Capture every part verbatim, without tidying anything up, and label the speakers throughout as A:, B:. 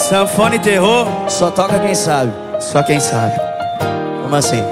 A: Sanfona e terror,
B: só toca quem sabe.
A: só quem sabe.
B: Como assim?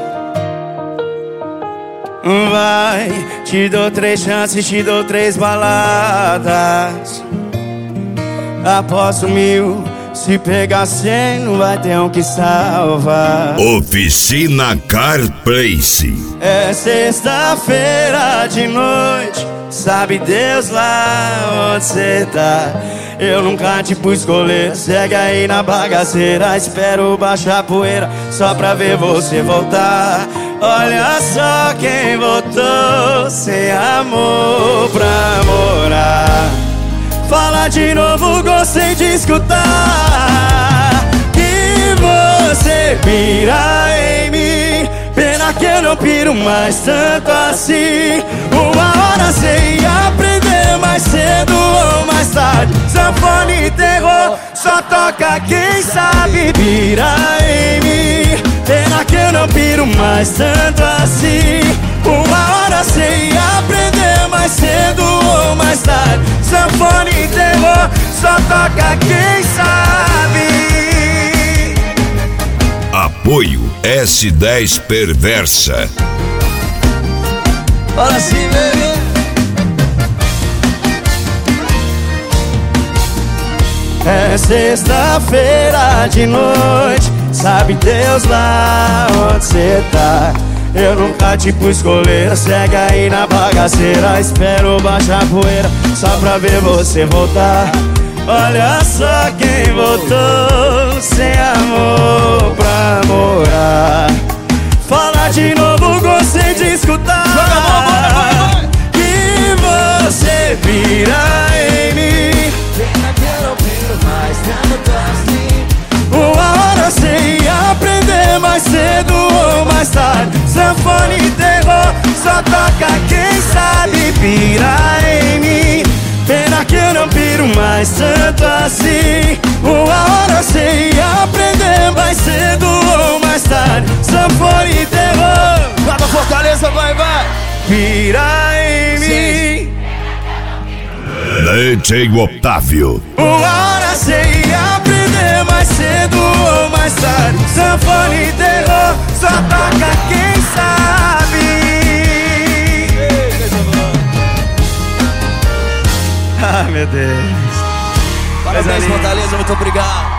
A: Vai, te dou três chances, te dou três baladas. Aposto mil, se pegar cem, não vai ter um que salvar.
C: Oficina Carplace.
A: É sexta-feira de noite, sabe Deus lá onde cê tá. Eu nunca te pus escolher, segue aí na bagaceira. Espero baixar a poeira, só pra ver você voltar. Olha só quem voltou, sem amor pra morar. Fala de novo, gostei de escutar que você pira em mim. Pena que eu não piro mais tanto assim. Uma hora cê ia aprender mais cedo ou mais tarde. Sanfona e terror, só toca quem sabe. Pira em mim. Pena que eu não piro mais tanto assim. Uma hora cê ia aprender mais cedo ou mais tarde. Sanfona e terror, só toca quem sabe.
C: Apoio S dez Perversa.
B: Fala assim, bebê.
A: É sexta-feira de noite, sabe Deus lá onde cê tá. Eu nunca te pus escolher, segue aí na bagaceira. Espero baixar a poeira, só pra ver você voltar. Olha só quem voltou, sem amor pra morar. Fala de novo, gostei de escutar que você vira em mim.
B: Pena que eu não piro mais tanto assim.
A: Uma hora cê ia aprender mais cedo ou mais tarde. Sanfona e terror, só toca quem sabe. Pira em mim. Pena que eu não piro mais tanto assim. Uma hora cê ia aprender mais cedo ou mais tarde. Sanfona e terror,
B: Vai pra Fortaleza, vai, vai.
A: pira em mim.
C: D J Otávio.
A: Uma hora cê ia aprender mais cedo ou mais tarde. Sanfona e terror, só toca quem sabe. Ai, meu Deus.
B: Parabéns, Fortaleza, muito obrigado.